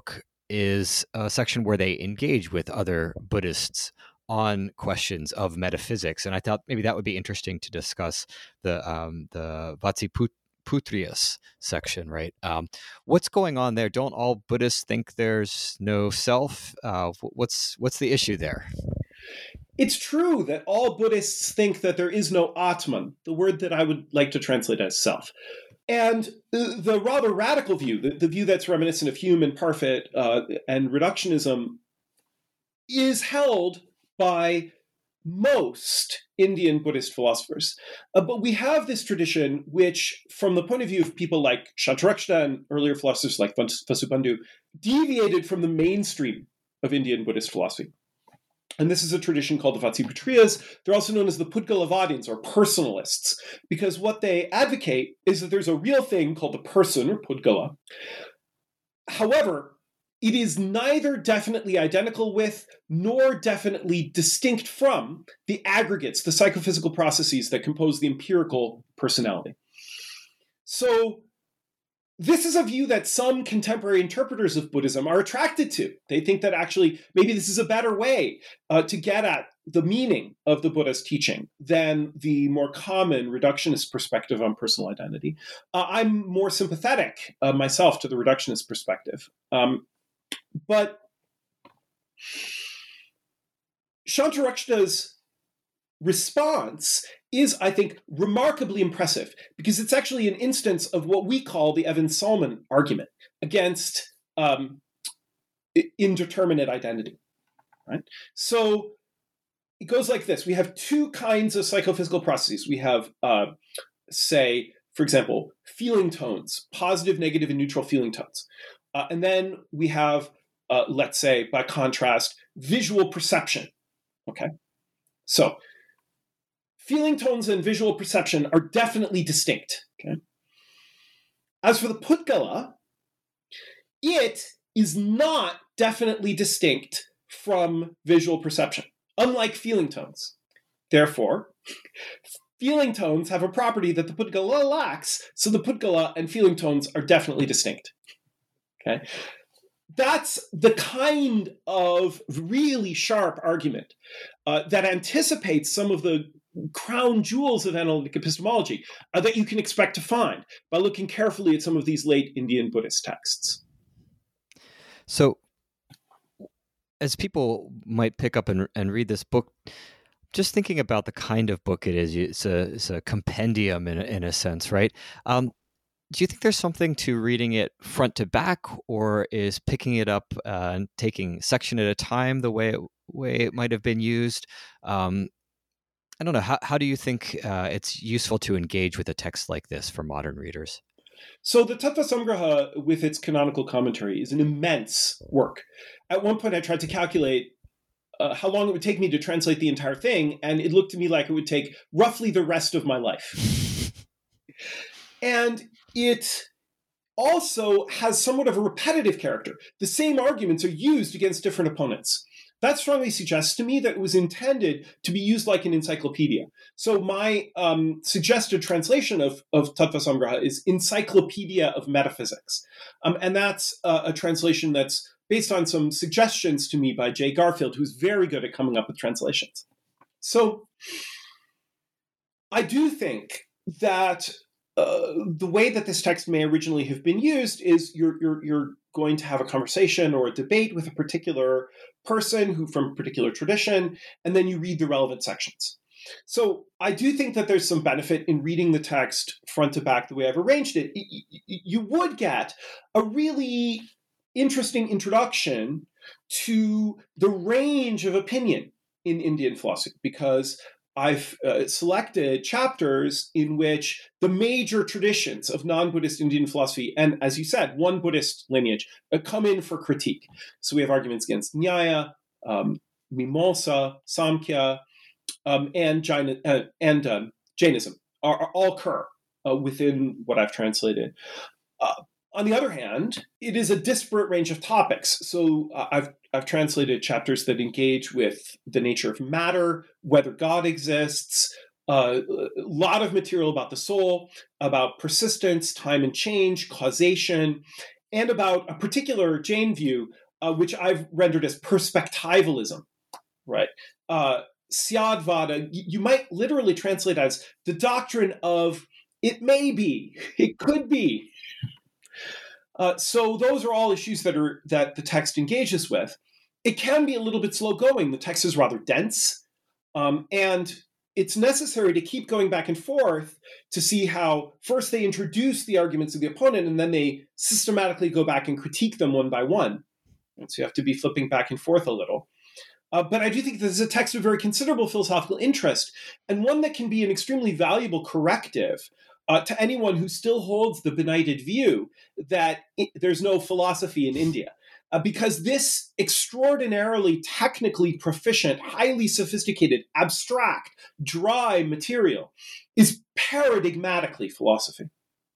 is a section where they engage with other Buddhists on questions of metaphysics, and I thought maybe that would be interesting to discuss the um, the Vatsiputrias section, right? Um, what's going on there? Don't all Buddhists think there's no self? Uh, what's what's the issue there? It's true that all Buddhists think that there is no Atman, the word that I would like to translate as self. And the rather radical view, the, the view that's reminiscent of Hume and Parfit uh, and reductionism, is held by most Indian Buddhist philosophers. Uh, but we have this tradition which, from the point of view of people like Shantarakshita and earlier philosophers like Vasubandhu, deviated from the mainstream of Indian Buddhist philosophy. And this is a tradition called the Vatsiputriyas. They're also known as the Pudgalavadins, or personalists, because what they advocate is that there's a real thing called the person, or Pudgala. However, it is neither definitely identical with nor definitely distinct from the aggregates, the psychophysical processes that compose the empirical personality. So this is a view that some contemporary interpreters of Buddhism are attracted to. They think that actually maybe this is a better way uh, to get at the meaning of the Buddha's teaching than the more common reductionist perspective on personal identity. Uh, I'm more sympathetic uh, myself to the reductionist perspective. Um, But Shantarakshita's response is, I think, remarkably impressive because it's actually an instance of what we call the Evans-Salmon argument against um, indeterminate identity. Right? So it goes like this. We have two kinds of psychophysical processes. We have, uh, say, for example, feeling tones, positive, negative, and neutral feeling tones. Uh, and then we have, uh, let's say, by contrast, visual perception. Okay? So feeling tones and visual perception are definitely distinct. Okay? As for the Pudgala, it is not definitely distinct from visual perception, unlike feeling tones. Therefore, feeling tones have a property that the Pudgala lacks, so the Pudgala and feeling tones are definitely distinct. Okay? That's the kind of really sharp argument uh, that anticipates some of the crown jewels of analytic epistemology uh, that you can expect to find by looking carefully at some of these late Indian Buddhist texts. So, as people might pick up and, and read this book, just thinking about the kind of book it is, it's a, it's a compendium in a, in a sense, right? Um, do you think there's something to reading it front to back, or is picking it up uh, and taking section at a time the way it, way it might have been used? Um, I don't know. How, how do you think uh, it's useful to engage with a text like this for modern readers? So the Tattva-samgraha, with its canonical commentary, is an immense work. At one point, I tried to calculate uh, how long it would take me to translate the entire thing, and it looked to me like it would take roughly the rest of my life. And it also has somewhat of a repetitive character. The same arguments are used against different opponents. That strongly suggests to me that it was intended to be used like an encyclopedia. So my um, suggested translation of, of Tattva-samgraha is Encyclopedia of Metaphysics. Um, and that's uh, a translation that's based on some suggestions to me by Jay Garfield, who's very good at coming up with translations. So I do think that Uh, the way that this text may originally have been used is you're, you're, you're going to have a conversation or a debate with a particular person who from a particular tradition, and then you read the relevant sections. So I do think that there's some benefit in reading the text front to back the way I've arranged it. You would get a really interesting introduction to the range of opinion in Indian philosophy, because I've uh, selected chapters in which the major traditions of non-Buddhist Indian philosophy, and as you said, one Buddhist lineage, uh, come in for critique. So we have arguments against Nyaya, um, Mimamsa, Samkhya, um, and, Jaina, uh, and um, Jainism are, are all occur uh, within what I've translated. Uh, on the other hand, it is a disparate range of topics. So uh, I've I've translated chapters that engage with the nature of matter, whether God exists, uh, a lot of material about the soul, about persistence, time and change, causation, and about a particular Jain view uh, which I've rendered as perspectivalism, right? Uh, Syadvada, you might literally translate as the doctrine of it may be, it could be. Uh, so those are all issues that are that the text engages with. It can be a little bit slow going. The text is rather dense, um, and it's necessary to keep going back and forth to see how first they introduce the arguments of the opponent, and then they systematically go back and critique them one by one. And so you have to be flipping back and forth a little. Uh, but I do think this is a text of very considerable philosophical interest, and one that can be an extremely valuable corrective uh, to anyone who still holds the benighted view that it, there's no philosophy in India. Uh, because this extraordinarily technically proficient, highly sophisticated, abstract, dry material is paradigmatically philosophy.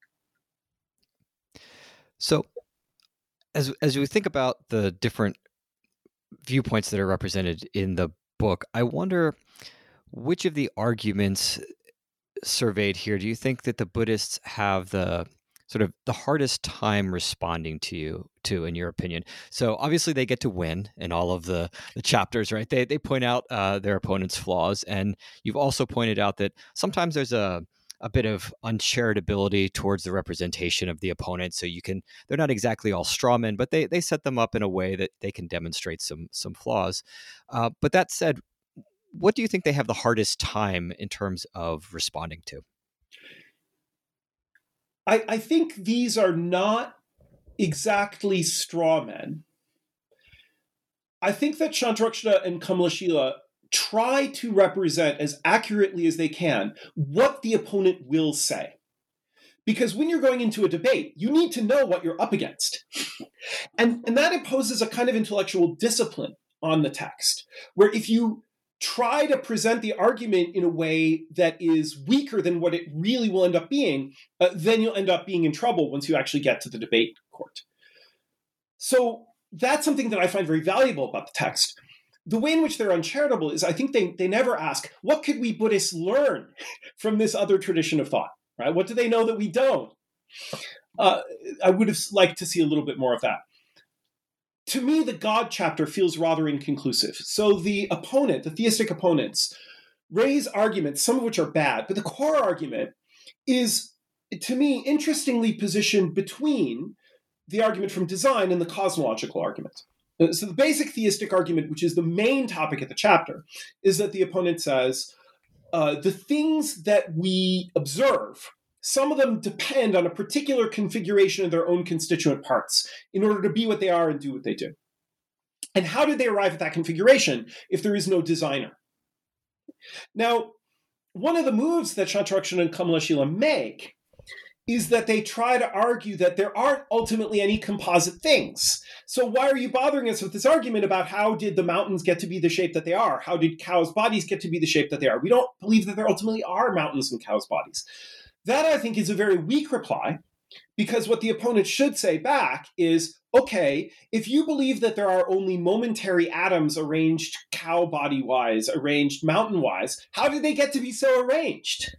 So as as we think about the different viewpoints that are represented in the book, I wonder which of the arguments surveyed here do you think that the Buddhists have the sort of the hardest time responding to you to, in your opinion? So obviously they get to win in all of the, the chapters, right? They they point out uh, their opponent's flaws, and you've also pointed out that sometimes there's a a bit of uncharitability towards the representation of the opponent. So you can, they're not exactly all straw men, but they they set them up in a way that they can demonstrate some some flaws. Uh, but that said, what do you think they have the hardest time in terms of responding to? I, I think these are not exactly straw men. I think that Shantarakshita and Kamalashila try to represent as accurately as they can what the opponent will say. Because when you're going into a debate, you need to know what you're up against. and, and that imposes a kind of intellectual discipline on the text, where if you try to present the argument in a way that is weaker than what it really will end up being, uh, then you'll end up being in trouble once you actually get to the debate court. So that's something that I find very valuable about the text. The way in which they're uncharitable is I think they, they never ask, what could we Buddhists learn from this other tradition of thought? Right? What do they know that we don't? Uh, I would have liked to see a little bit more of that. To me, the God chapter feels rather inconclusive. So the opponent, the theistic opponents, raise arguments, some of which are bad, but the core argument is, to me, interestingly positioned between the argument from design and the cosmological argument. So the basic theistic argument, which is the main topic of the chapter, is that the opponent says, uh, the things that we observe, some of them depend on a particular configuration of their own constituent parts in order to be what they are and do what they do. And how did they arrive at that configuration if there is no designer? Now, one of the moves that Shantarakshita and Kamalashila make is that they try to argue that there aren't ultimately any composite things. So why are you bothering us with this argument about how did the mountains get to be the shape that they are? How did cows' bodies get to be the shape that they are? We don't believe that there ultimately are mountains and cows' bodies. That, I think, is a very weak reply, because what the opponent should say back is, okay, if you believe that there are only momentary atoms arranged cow body-wise, arranged mountain-wise, how did they get to be so arranged?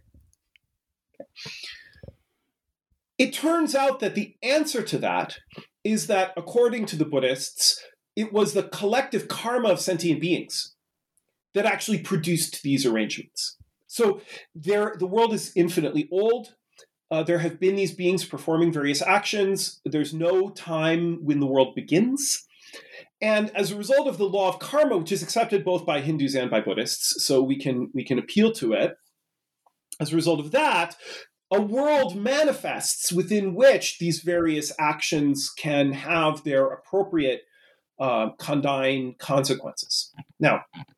It turns out that the answer to that is that, according to the Buddhists, it was the collective karma of sentient beings that actually produced these arrangements. So there, the world is infinitely old. Uh, there have been these beings performing various actions. There's no time when the world begins. And as a result of the law of karma, which is accepted both by Hindus and by Buddhists, so we can, we can appeal to it, as a result of that, a world manifests within which these various actions can have their appropriate uh, condign consequences. Now,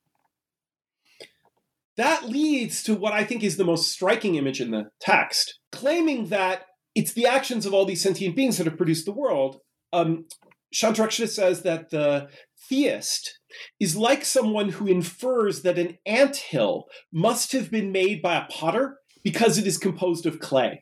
that leads to what I think is the most striking image in the text, claiming that it's the actions of all these sentient beings that have produced the world. Um, Shantarakshita says that the theist is like someone who infers that an anthill must have been made by a potter because it is composed of clay.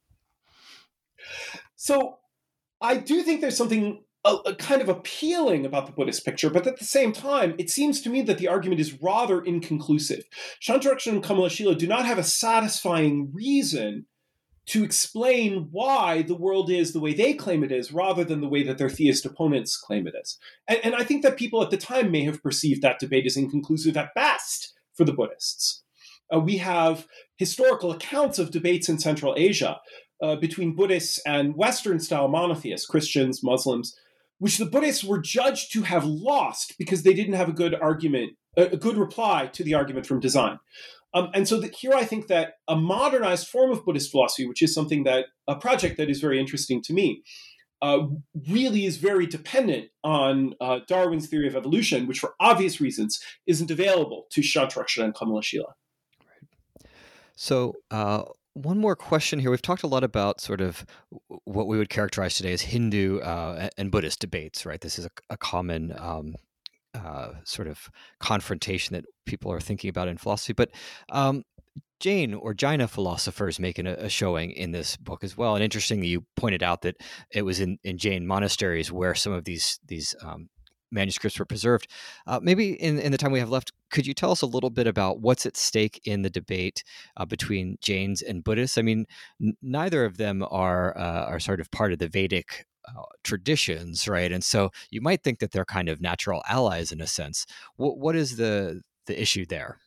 So I do think there's something A, a kind of appealing about the Buddhist picture, but at the same time, it seems to me that the argument is rather inconclusive. Shantarakshita and Kamalashila do not have a satisfying reason to explain why the world is the way they claim it is, rather than the way that their theist opponents claim it is. And, and I think that people at the time may have perceived that debate as inconclusive at best for the Buddhists. Uh, we have historical accounts of debates in Central Asia uh, between Buddhists and Western-style monotheists, Christians, Muslims, which the Buddhists were judged to have lost because they didn't have a good argument, a good reply to the argument from design. Um, and so that here I think that a modernized form of Buddhist philosophy, which is something that, a project that is very interesting to me, uh, really is very dependent on uh, Darwin's theory of evolution, which for obvious reasons isn't available to Shantarakshara and Kamalashila. Right. So uh, one more question here. We've talked a lot about sort of what we would characterize today as Hindu uh, and Buddhist debates, right? This is a, a common um, uh, sort of confrontation that people are thinking about in philosophy. But um, Jain or Jaina philosophers making a, a showing in this book as well. And interestingly, you pointed out that it was in, in Jain monasteries where some of these these um, manuscripts were preserved. Uh, maybe in, in the time we have left, could you tell us a little bit about what's at stake in the debate uh, between Jains and Buddhists? I mean, n- neither of them are uh, are sort of part of the Vedic uh, traditions, right? And so you might think that they're kind of natural allies in a sense. What what is the the issue there?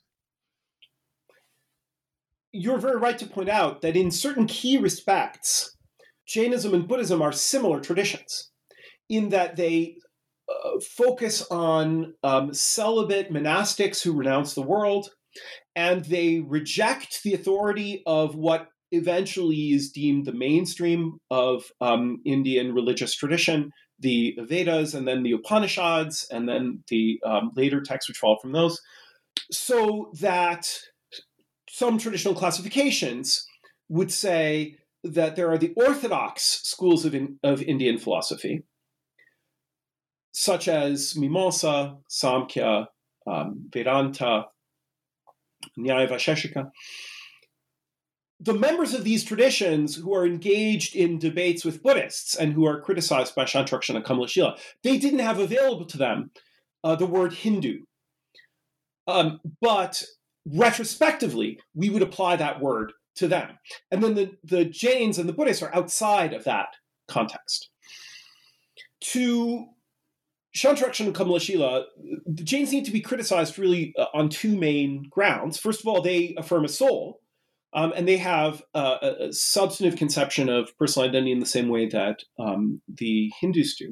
You're very right to point out that in certain key respects, Jainism and Buddhism are similar traditions in that they uh, focus on um, celibate monastics who renounce the world, and they reject the authority of what eventually is deemed the mainstream of um, Indian religious tradition, the Vedas, and then the Upanishads, and then the um, later texts which follow from those, so that some traditional classifications would say that there are the orthodox schools of, in, of Indian philosophy, such as Mimamsa, Samkhya, um, Vedanta, Nyaya Vaisheshika. The members of these traditions who are engaged in debates with Buddhists and who are criticized by Shantarakshara and Kamalashila, they didn't have available to them uh, the word Hindu. Um, but retrospectively, we would apply that word to them. And then the, the Jains and the Buddhists are outside of that context. To Shantarakshara and Kamalashila, the Jains need to be criticized really uh, on two main grounds. First of all, they affirm a soul, um, and they have uh, a, a substantive conception of personal identity in the same way that um, the Hindus do.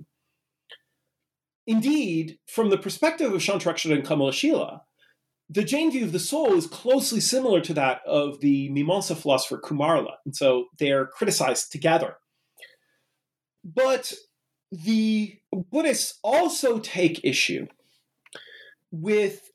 Indeed, from the perspective of Shantarakshara and Kamalashila, the Jain view of the soul is closely similar to that of the Mimamsa philosopher Kumarila, and so they're criticized together. But the Buddhists also take issue with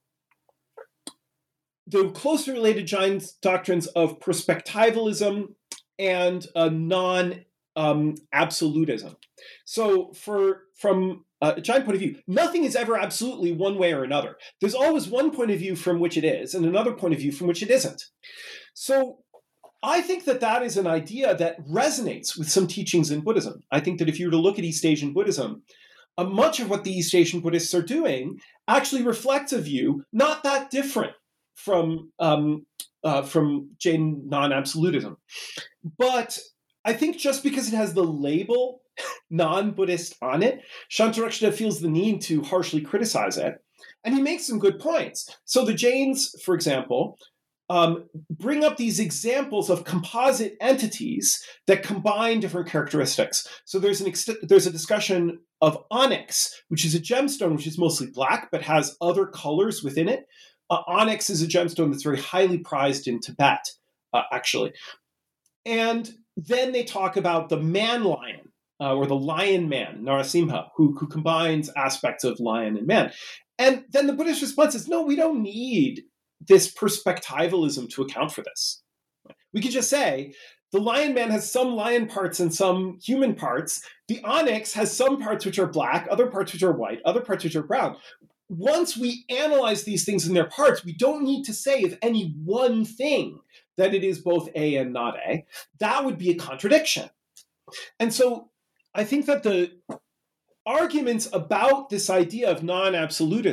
the closely related Jain doctrines of perspectivalism and a non-absolutism. Um, so for from a Jain point of view, nothing is ever absolutely one way or another. There's always one point of view from which it is and another point of view from which it isn't. So I think that that is an idea that resonates with some teachings in Buddhism. I think that if you were to look at East Asian Buddhism, uh, much of what the East Asian Buddhists are doing actually reflects a view not that different from, um, uh, from Jain non-absolutism. But I think just because it has the label non-Buddhist on it, Shantarakshara feels the need to harshly criticize it. And he makes some good points. So the Jains, for example, um, bring up these examples of composite entities that combine different characteristics. So there's an ex- there's a discussion of onyx, which is a gemstone which is mostly black but has other colors within it. Uh, onyx is a gemstone that's very highly prized in Tibet, uh, actually. And then they talk about the man-lion, uh, or the lion man, Narasimha, who, who combines aspects of lion and man. And then the Buddhist response is, no, we don't need this perspectivalism to account for this. We could just say, the lion man has some lion parts and some human parts. The onyx has some parts which are black, other parts which are white, other parts which are brown. Once we analyze these things in their parts, we don't need to say of any one thing that it is both A and not A. That would be a contradiction. And so I think that the arguments about this idea of non-absolutism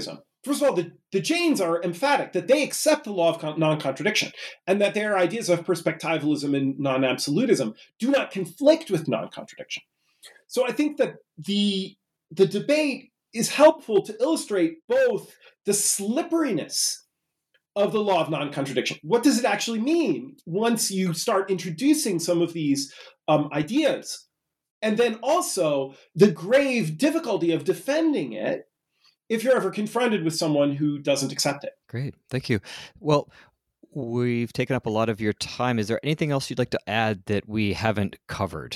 first of all, the, the Jains are emphatic that they accept the law of con- non-contradiction, and that their ideas of perspectivalism and non-absolutism do not conflict with non-contradiction. So I think that the, the debate is helpful to illustrate both the slipperiness of the law of non-contradiction. What does it actually mean once you start introducing some of these um, ideas? And then also the grave difficulty of defending it if you're ever confronted with someone who doesn't accept it. Great. Thank you. Well, we've taken up a lot of your time. Is there anything else you'd like to add that we haven't covered?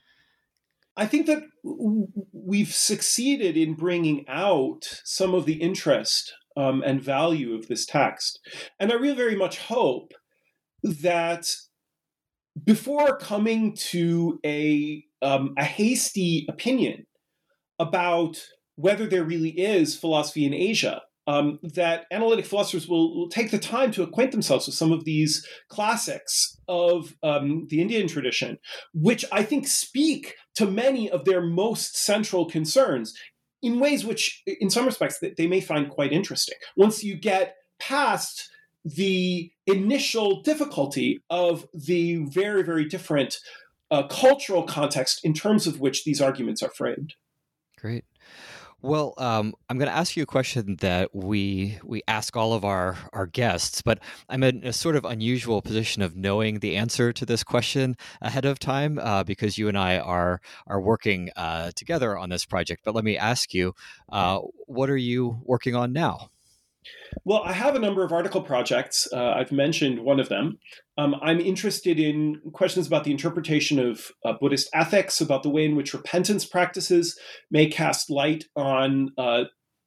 I think that we've succeeded in bringing out some of the interest um, and value of this text. And I really very much hope that before coming to a, um, a hasty opinion about whether there really is philosophy in Asia, um, that analytic philosophers will, will take the time to acquaint themselves with some of these classics of um, the Indian tradition, which I think speak to many of their most central concerns in ways which, in some respects, that they may find quite interesting. Once you get past the initial difficulty of the very, very different uh, cultural context in terms of which these arguments are framed. Great. Well, um, I'm going to ask you a question that we we ask all of our, our guests, but I'm in a sort of unusual position of knowing the answer to this question ahead of time uh, because you and I are are working uh, together on this project. But let me ask you, uh, what are you working on now? Well, I have a number of article projects. Uh, I've mentioned one of them. Um, I'm interested in questions about the interpretation of uh, Buddhist ethics, about the way in which repentance practices may cast light on uh,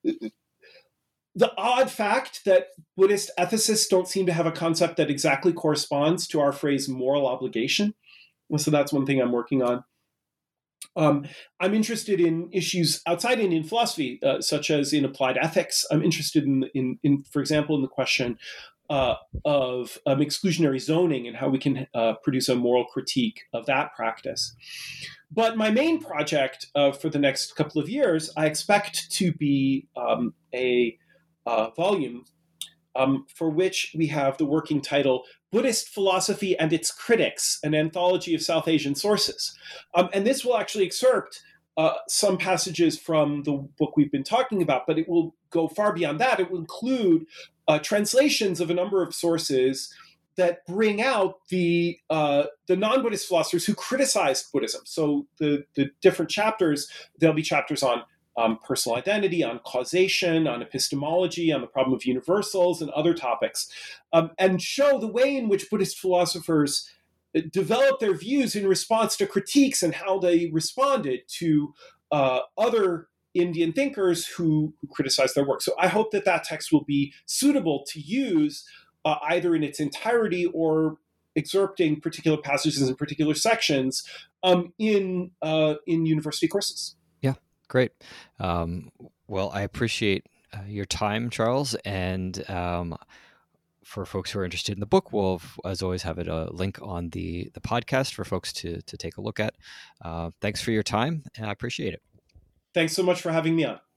the odd fact that Buddhist ethicists don't seem to have a concept that exactly corresponds to our phrase moral obligation. So that's one thing I'm working on. Um, I'm interested in issues outside Indian philosophy, uh, such as in applied ethics. I'm interested in, in, in for example, in the question uh, of um, exclusionary zoning and how we can uh, produce a moral critique of that practice. But my main project uh, for the next couple of years, I expect to be um, a uh, volume um, for which we have the working title, Buddhist Philosophy and Its Critics, an Anthology of South Asian Sources. Um, and this will actually excerpt uh, some passages from the book we've been talking about, but it will go far beyond that. It will include uh, translations of a number of sources that bring out the uh, the non-Buddhist philosophers who criticized Buddhism. So the, the different chapters, there'll be chapters on Um, personal identity, on causation, on epistemology, on the problem of universals, and other topics, um, and show the way in which Buddhist philosophers developed their views in response to critiques and how they responded to uh, other Indian thinkers who, who criticized their work. So I hope that that text will be suitable to use uh, either in its entirety or excerpting particular passages and particular sections um, in uh, in university courses. Great. Um, well, I appreciate uh, your time, Charles. And um, for folks who are interested in the book, we'll, as always, have it a link on the, the podcast for folks to, to take a look at. Uh, thanks for your time, and I appreciate it. Thanks so much for having me on.